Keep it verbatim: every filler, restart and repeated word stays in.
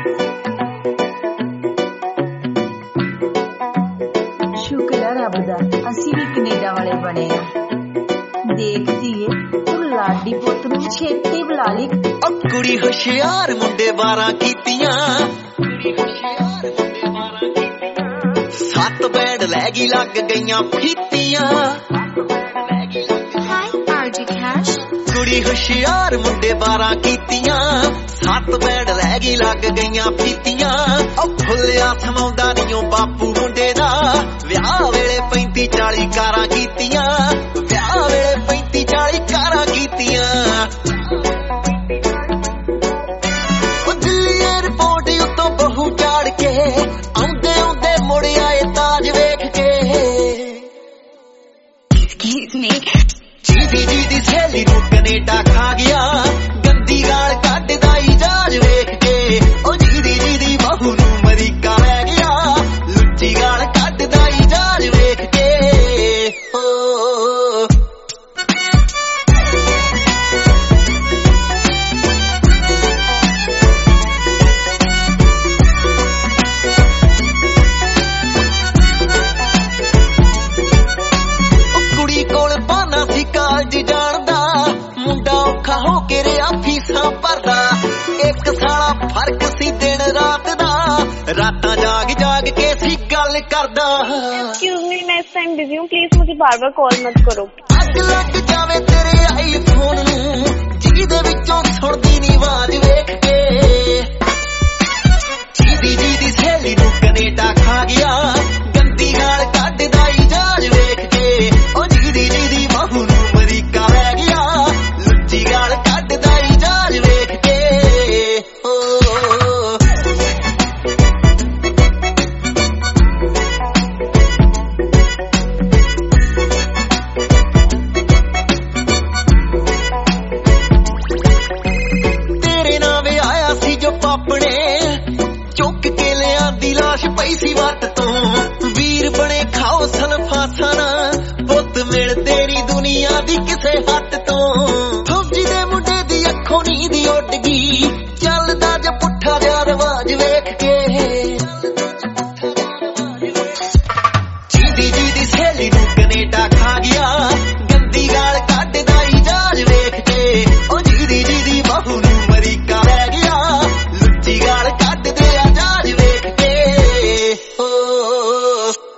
शुक्र है रब दा असी भी कनेडा वाले बने आ। देख धीए तू लाडी पुत नूं छेती बुला ली। ओ कुड़ी होशियार मुंडे बारां कीतियां, सत्त बैंड लैगी लग गईयां फीतियां। कुड़ी होशियार मुंडे बारां कीतियां, सत्त बैंड लैगी लग गईयां फीतियां। ओ फुल्लिया समाउंदा नी ओ बापू मुंडे दा, विआह वेले पैंती चाली कारां कीतियां, विआह वेले पैंती चाली कारां कीतियां। ओ दिल्ली एयरपोर्ट उत्तों बहू चाड़ के आउंदे आउंदे मुड़ आए ताज वेख के। जीदी जीदी सहेली नूं कनेडा खा गया, गंदी गाल कड्डदा ई जहाज वेख के। ओ जीदी जीदी बहू नूं अमरीका लै गया, लुच्ची गाल कड्डदा ई जहाज वेख के। ओ कुड़ी कोल बहाना सी कालज जाण दा, मुंडा औखा हो के रिहा फीसां भरदा। एक साला फर्क सी दिन रात दा, रातां जाग जाग के सी गल करदा। एक्सक्यूज मी, मैं इस टाइम बिजी हूँ, प्लीज मुझे बार बार कॉल मत करो। अग लग जावे तेरे आईफोन नूं, ਜਿਹਦੇ ਵਿੱਚੋਂ ਸੁਣਦੀ ਨੀ ਆਵਾਜ਼ ਵੇਖ ਕੇ। जीदी जीदी सहेली नूं कनेडा खा गया, गंदी गाल कड्डदा ई जहाज वेख के। ओ जीदी जीदी बहू नूं अमरीका लै गया, लुच्ची गाल कड्डदा ई जहाज वेख के। ओ तेरे नां विआया सी जो पापणे, चुक के लियांदी लाश पई सी वट तों। वीर बने खाओ सलफासां ना, पुत मिलदे नी दुनिया दी किसे हट तों।